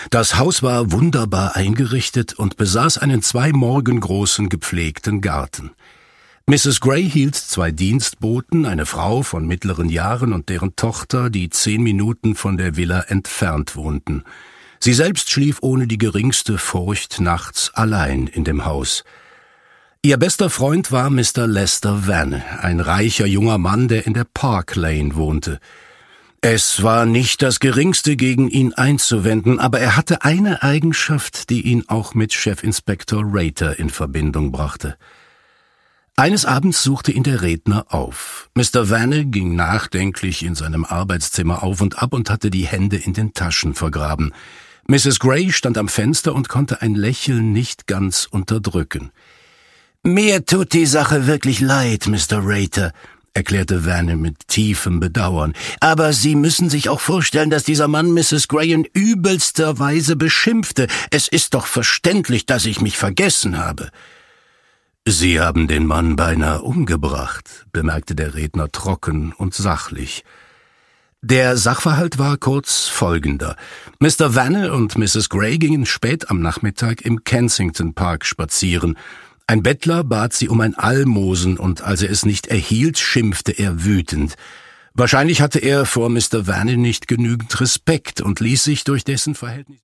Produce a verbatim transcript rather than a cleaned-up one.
Das Haus war wunderbar eingerichtet und besaß einen zwei Morgen großen gepflegten Garten. Misses Gray hielt zwei Dienstboten, eine Frau von mittleren Jahren und deren Tochter, die zehn Minuten von der Villa entfernt wohnten. Sie selbst schlief ohne die geringste Furcht nachts allein in dem Haus. Ihr bester Freund war Mister Lester Vanne, ein reicher junger Mann, der in der Park Lane wohnte. Es war nicht das Geringste gegen ihn einzuwenden, aber er hatte eine Eigenschaft, die ihn auch mit Chefinspektor Rater in Verbindung brachte. Eines Abends suchte ihn der Redner auf. Mister Vanne ging nachdenklich in seinem Arbeitszimmer auf und ab und hatte die Hände in den Taschen vergraben. Misses Gray stand am Fenster und konnte ein Lächeln nicht ganz unterdrücken. »Mir tut die Sache wirklich leid, Mister Rater«, erklärte Vanne mit tiefem Bedauern. »Aber Sie müssen sich auch vorstellen, dass dieser Mann Misses Gray in übelster Weise beschimpfte. Es ist doch verständlich, dass ich mich vergessen habe.« »Sie haben den Mann beinahe umgebracht«, bemerkte der Redner trocken und sachlich. Der Sachverhalt war kurz folgender. Mister Vanne und Misses Gray gingen spät am Nachmittag im Kensington Park spazieren. Ein Bettler bat sie um ein Almosen, und als er es nicht erhielt, schimpfte er wütend. Wahrscheinlich hatte er vor Mister Vanne nicht genügend Respekt und ließ sich durch dessen Verhältnis